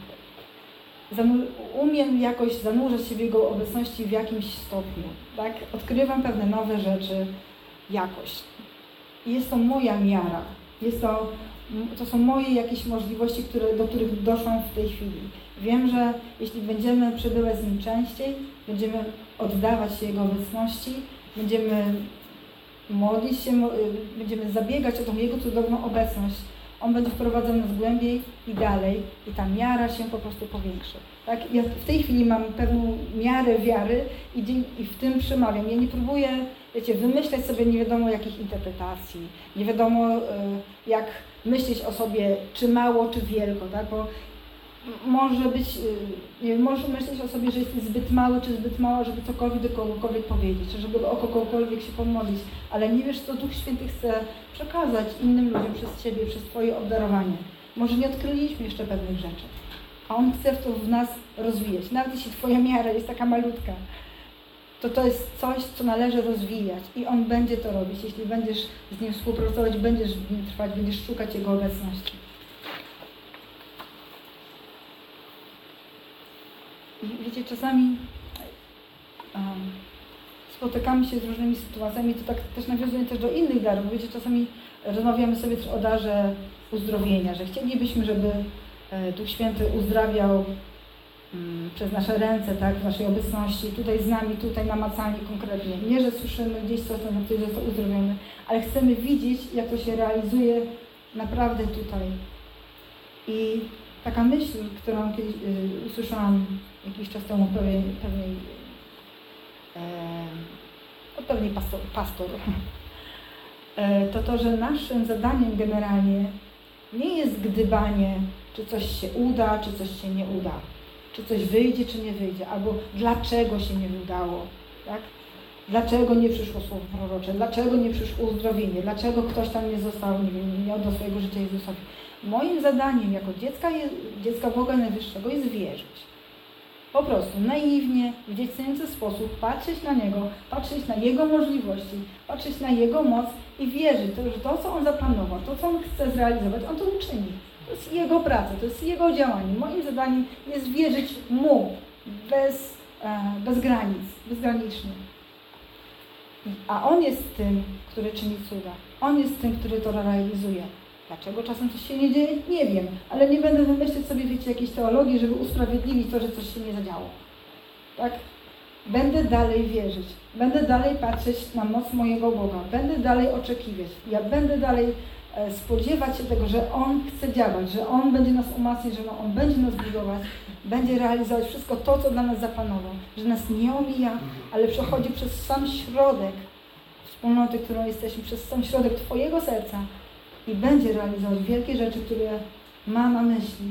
umiem jakoś zanurzać się w Jego obecności w jakimś stopniu, tak? Odkrywam pewne nowe rzeczy jakoś. I jest to moja miara. To są moje jakieś możliwości, do których doszłam w tej chwili. Wiem, że jeśli będziemy przebywać z Nim częściej, będziemy oddawać się Jego obecności, będziemy modlić się, będziemy zabiegać o tą Jego cudowną obecność. On będzie wprowadzał nas głębiej i dalej i ta miara się po prostu powiększy. Tak? Ja w tej chwili mam pewną miarę wiary i w tym przemawiam. Ja nie próbuję, wiecie, wymyślać sobie nie wiadomo jakich interpretacji, nie wiadomo jak myśleć o sobie, czy mało, czy wielko, tak? Bo może być, nie wiem, możesz myśleć o sobie, że jesteś zbyt mały, czy zbyt mała, żeby cokolwiek do kogokolwiek powiedzieć, czy żeby o kogokolwiek się pomodlić, ale nie wiesz, co Duch Święty chce przekazać innym ludziom przez Ciebie, przez Twoje obdarowanie. Może nie odkryliśmy jeszcze pewnych rzeczy, a On chce to w nas rozwijać. Nawet jeśli Twoja miara jest taka malutka, to jest coś, co należy rozwijać i On będzie to robić. Jeśli będziesz z Nim współpracować, będziesz w Nim trwać, będziesz szukać Jego obecności. I wiecie, czasami spotykamy się z różnymi sytuacjami, to tak też nawiązuje też do innych darów. Wiecie, czasami rozmawiamy sobie też o darze uzdrowienia, że chcielibyśmy, żeby Duch Święty uzdrawiał przez nasze ręce, tak, w naszej obecności, tutaj z nami, tutaj namacalnie, konkretnie. Nie, że słyszymy gdzieś coś, że ktoś został uzdrowiony, ale chcemy widzieć, jak to się realizuje naprawdę tutaj. I taka myśl, którą kiedyś usłyszałam jakiś czas temu pewnej pastor, to, że naszym zadaniem generalnie nie jest gdybanie, czy coś się uda, czy coś się nie uda, czy coś wyjdzie, czy nie wyjdzie, albo dlaczego się nie udało, tak? Dlaczego nie przyszło słowo prorocze, dlaczego nie przyszło uzdrowienie, dlaczego ktoś tam nie został, nie oddał swojego życia Jezusowi. Moim zadaniem jako dziecka Boga Najwyższego jest wierzyć. Po prostu naiwnie, w dziecięcy sposób patrzeć na Niego, patrzeć na Jego możliwości, patrzeć na Jego moc i wierzyć, że to, co On zaplanował, to, co On chce zrealizować, On to uczyni. To jest Jego praca, to jest Jego działanie. Moim zadaniem jest wierzyć Mu bez granic, bezgranicznie. A On jest tym, który czyni cuda. On jest tym, który to realizuje. Dlaczego czasem coś się nie dzieje? Nie wiem, ale nie będę wymyślać sobie, wiecie, jakiejś teologii, żeby usprawiedliwić to, że coś się nie zadziało. Tak? Będę dalej wierzyć. Będę dalej patrzeć na moc mojego Boga. Będę dalej oczekiwać. Ja będę dalej spodziewać się tego, że On chce działać, że On będzie nas umacniać, że On będzie nas budować, będzie realizować wszystko to, co dla nas zaplanował. Że nas nie omija, ale przechodzi przez sam środek wspólnoty, którą jesteśmy, przez sam środek Twojego serca i będzie realizować wielkie rzeczy, które ma na myśli.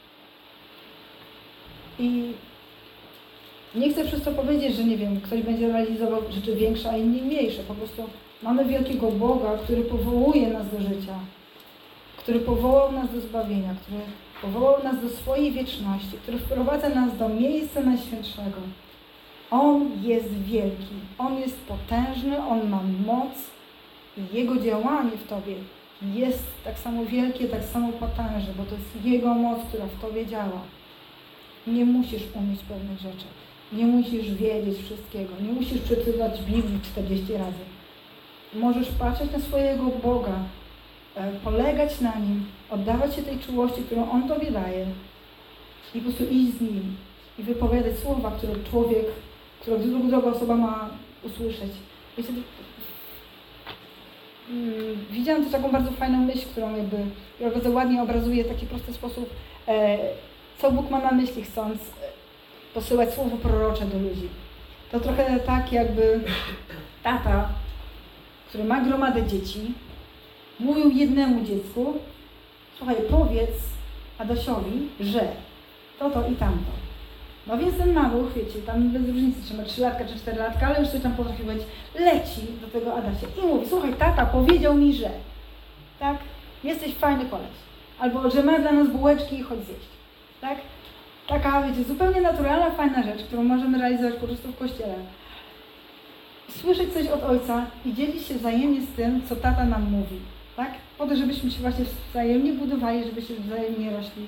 I nie chcę przez to powiedzieć, że nie wiem, ktoś będzie realizował rzeczy większe, a inni mniejsze. Po prostu mamy wielkiego Boga, który powołuje nas do życia, który powołał nas do zbawienia, który powołał nas do swojej wieczności, który wprowadza nas do miejsca Najświętszego. On jest wielki, On jest potężny, On ma moc i Jego działanie w Tobie jest tak samo wielkie, tak samo potężne, bo to jest Jego moc, która w Tobie działa. Nie musisz umieć pewnych rzeczy, nie musisz wiedzieć wszystkiego, nie musisz przeczytać Biblii 40 razy. Możesz patrzeć na swojego Boga, polegać na Nim, oddawać się tej czułości, którą On Tobie daje i po prostu iść z Nim i wypowiadać słowa, które druga osoba ma usłyszeć. Wiecie, widziałam też taką bardzo fajną myśl, która bardzo ładnie obrazuje w taki prosty sposób, co Bóg ma na myśli, chcąc posyłać słowo prorocze do ludzi. To trochę tak, jakby tata, który ma gromadę dzieci, mówił jednemu dziecku: słuchaj, powiedz Adasiowi, że to i tamto. No więc ten maluch, wiecie, tam bez różnicy, czy ma 3 latka, czy 4 latka, ale już coś tam potrafi powiedzieć, leci do tego Adasia i mówi: słuchaj, tata powiedział mi, że, tak, jesteś fajny koleś. Albo, że ma dla nas bułeczki i chodź zjeść, tak? Taka, wiecie, zupełnie naturalna, fajna rzecz, którą możemy realizować po prostu w kościele. Słyszeć coś od ojca i dzielić się wzajemnie z tym, co tata nam mówi, tak? Po to, żebyśmy się właśnie wzajemnie budowali, żebyśmy wzajemnie rośli.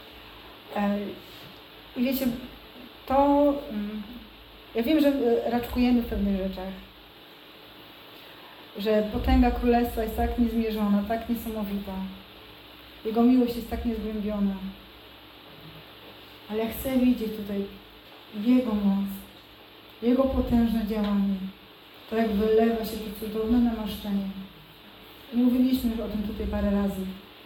I wiecie, to ja wiem, że raczkujemy w pewnych rzeczach, że potęga Królestwa jest tak niezmierzona, tak niesamowita. Jego miłość jest tak niezgłębiona. Ale ja chcę widzieć tutaj Jego moc, Jego potężne działanie. To jak wylewa się to cudowne namaszczenie. I mówiliśmy już o tym tutaj parę razy.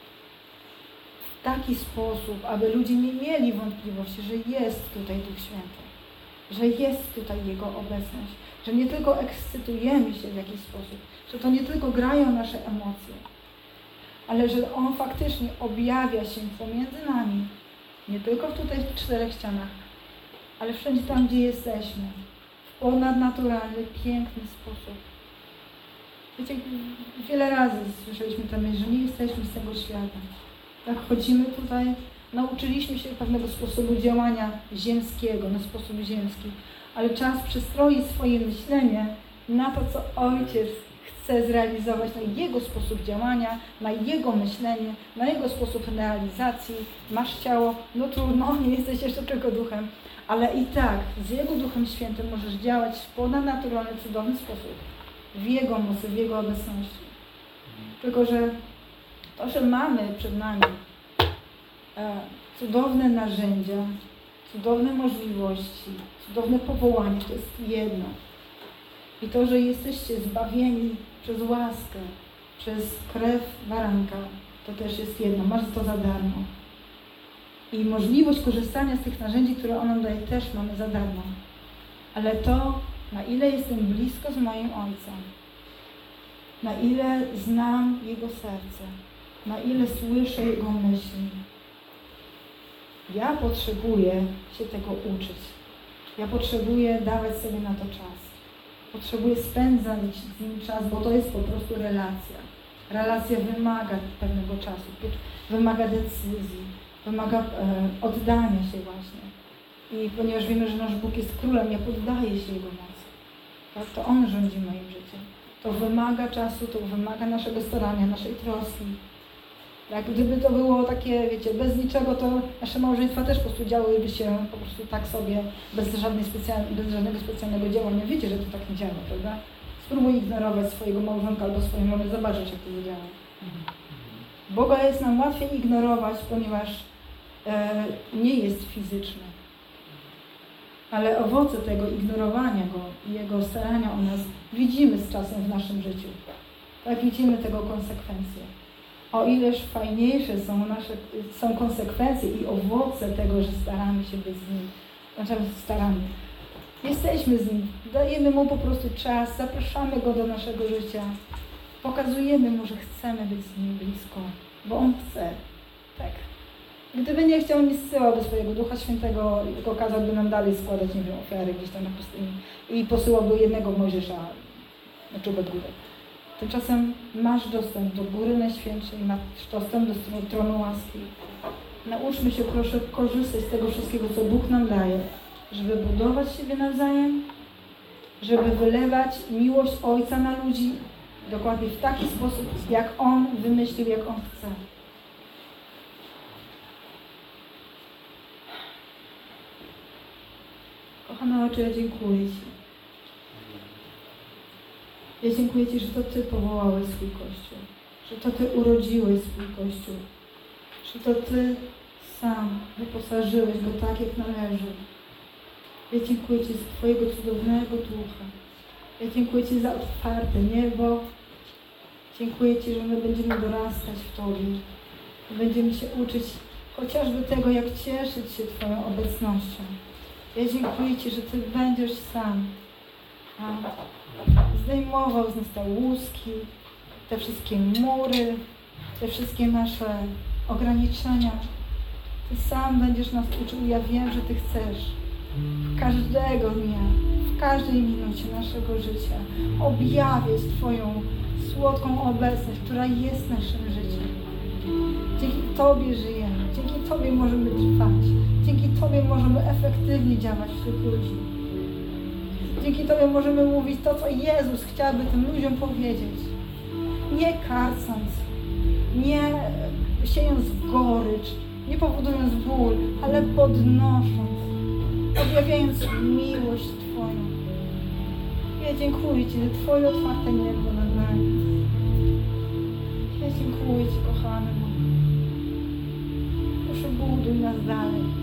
W taki sposób, aby ludzie nie mieli wątpliwości, że jest tutaj Duch Święty, że jest tutaj Jego obecność, że nie tylko ekscytujemy się w jakiś sposób, że to nie tylko grają nasze emocje, ale że On faktycznie objawia się pomiędzy nami, nie tylko tutaj w 4 ścianach, ale wszędzie tam, gdzie jesteśmy, w ponadnaturalny, piękny sposób. Wiecie, wiele razy słyszeliśmy tę myśl, że nie jesteśmy z tego świata. Tak, chodzimy tutaj, nauczyliśmy się pewnego sposobu działania ziemskiego, na sposób ziemski, ale czas przestroić swoje myślenie na to, co Ojciec chce zrealizować, na Jego sposób działania, na Jego myślenie, na Jego sposób realizacji. Masz ciało, no trudno, nie jesteś jeszcze tylko duchem, ale i tak z Jego Duchem Świętym możesz działać w ponadnaturalny, cudowny sposób. W Jego mocy, w Jego obecności. Tylko że to, że mamy przed nami cudowne narzędzia, cudowne możliwości, cudowne powołanie, to jest jedno. I to, że jesteście zbawieni przez łaskę, przez krew baranka, to też jest jedno. Masz to za darmo. I możliwość korzystania z tych narzędzi, które On nam daje, też mamy za darmo. Ale to, na ile jestem blisko z moim Ojcem, na ile znam Jego serce, na ile słyszę Jego myśli. Ja potrzebuję się tego uczyć. Ja potrzebuję dawać sobie na to czas. Potrzebuję spędzać z Nim czas, bo to jest po prostu relacja. Relacja wymaga pewnego czasu, wymaga decyzji, wymaga oddania się właśnie. I ponieważ wiemy, że nasz Bóg jest królem, ja poddaję się Jego mocy. Tak? To On rządzi moim życiem. To wymaga czasu, to wymaga naszego starania, naszej troski. Tak? Gdyby to było takie, wiecie, bez niczego, to nasze małżeństwa też po prostu działałyby się po prostu tak sobie, bez żadnego specjalnego działania. Wiecie, że to tak nie działa, prawda? Spróbuj ignorować swojego małżonka albo swojej mamy, zobaczyć, jak to działa. Boga jest nam łatwiej ignorować, ponieważ nie jest fizyczny. Ale owoce tego ignorowania Go i Jego starania o nas widzimy z czasem w naszym życiu. Tak, widzimy tego konsekwencje. O ileż fajniejsze są konsekwencje i owoce tego, że staramy się być z Nim. Znaczy staramy. Jesteśmy z Nim, dajemy Mu po prostu czas, zapraszamy Go do naszego życia. Pokazujemy Mu, że chcemy być z Nim blisko, bo On chce. Tak. Gdyby nie chciał, nie zsyłałby swojego Ducha Świętego, tylko kazałby nam dalej składać, nie wiem, ofiary gdzieś tam na pustyni i posyłałby jednego Mojżesza na czubek góry. Tymczasem masz dostęp do Góry Najświętszej, masz dostęp do tronu łaski. Nauczmy się, proszę, korzystać z tego wszystkiego, co Bóg nam daje, żeby budować siebie nawzajem, żeby wylewać miłość Ojca na ludzi dokładnie w taki sposób, jak On wymyślił, jak On chce. Kochany Ojcze, ja dziękuję Ci. Ja dziękuję Ci, że to Ty powołałeś swój Kościół, że to Ty urodziłeś swój Kościół, że to Ty sam wyposażyłeś go tak, jak należy. Ja dziękuję Ci za Twojego cudownego Ducha. Ja dziękuję Ci za otwarte niebo. Dziękuję Ci, że my będziemy dorastać w Tobie. Będziemy się uczyć chociażby tego, jak cieszyć się Twoją obecnością. Ja dziękuję Ci, że Ty będziesz sam zdejmował z nas te łuski, te wszystkie mury, te wszystkie nasze ograniczenia. Ty sam będziesz nas uczył. Ja wiem, że Ty chcesz każdego dnia, w każdej minucie naszego życia objawiać Twoją słodką obecność, która jest naszym życiem. Dzięki Tobie żyjemy, dzięki Tobie możemy trwać, dzięki Tobie możemy efektywnie działać wśród ludzi. Dzięki Tobie możemy mówić to, co Jezus chciałby tym ludziom powiedzieć. Nie karcąc, nie siejąc gorycz, nie powodując ból, ale podnosząc, objawiając miłość Twoją. Ja dziękuję Ci za Twoje otwarte niebo nad nami. Ja dziękuję Ci, kochany mój. Proszę, buduj nas dalej.